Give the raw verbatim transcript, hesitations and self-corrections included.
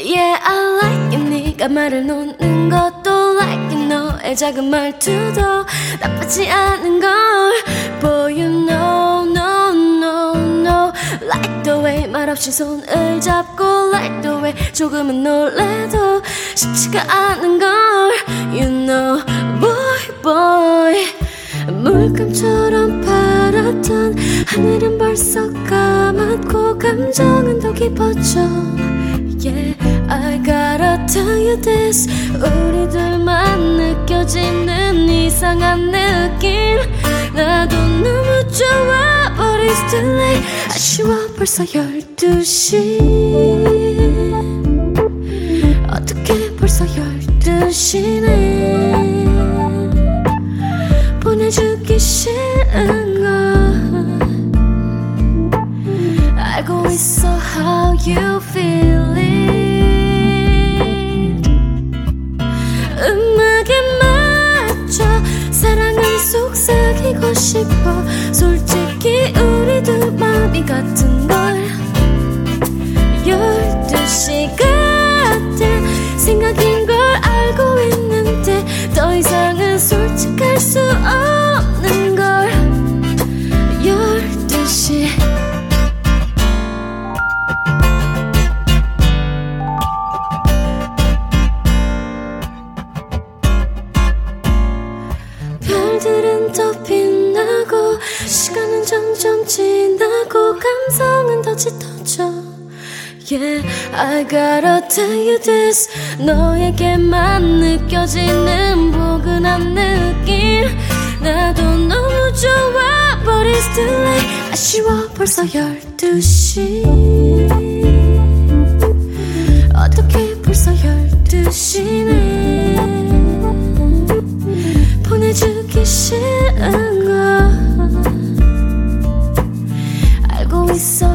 Yeah, I like it. 네가 말을 놓는 것도 like it. 너의 작은 말투도 나쁘지 않은 걸. Boy, you know, no, no, no. Like the way 말없이 손을 잡고 like the way 조금은 놀래도 쉽지가 않은 걸. You know, boy, boy. 물감처럼 파랗던 하늘은 벌써 까맣고 감정은 더 깊어져. Yeah, I gotta tell you this. 우리 둘만 느껴지는 이상한 느낌. 나도 너무 좋아 but it's too late. 아쉬워 벌써 열두 시. 어떻게 벌써 열두 시네. 보내주기 싫은 걸 알고 있어 how you feel it. 음악에 맞춰 사랑은 속삭이고 싶어. 솔직히 우리도 마음이 같은 걸. 열두 시 같은 생각인 걸 알고 있는데 더 이상은 솔직할 수 없는 걸. 열두 시 별들은 더 빛나고 시간은 점점 지나고 감성은 더 짙어져. Yeah, I gotta tell you this. 너에게만 느껴지는 포근한 느낌. 나도 너무 좋아 but it's too late. 아쉬워 벌써 열두 시. 어떻게 벌써 열두 시네. 보내주기 싫은 걸 알고 있어